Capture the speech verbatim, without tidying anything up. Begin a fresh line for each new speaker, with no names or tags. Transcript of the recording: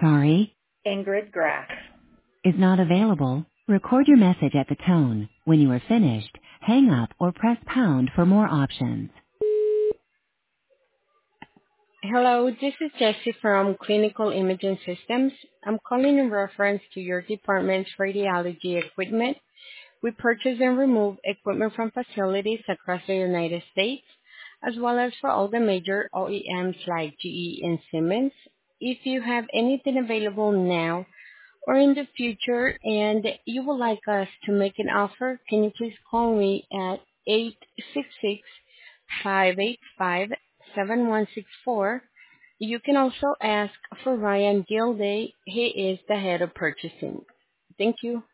Sorry,
Ingrid Graff.
is not available. Record your message at the tone. When you are finished, hang up or press pound for more options.
Hello, this is Jessie from Clinical Imaging Systems. I'm calling in reference to your department's radiology equipment. We purchase and remove equipment from facilities across the United States, as well as for all the major O E Ms like G E and Siemens. If you have anything available now or in the future and you would like us to make an offer, can you please call me at eight six six, five eight five, seven one six four. You can also ask for Ryan Gilday. He is the head of purchasing. Thank you.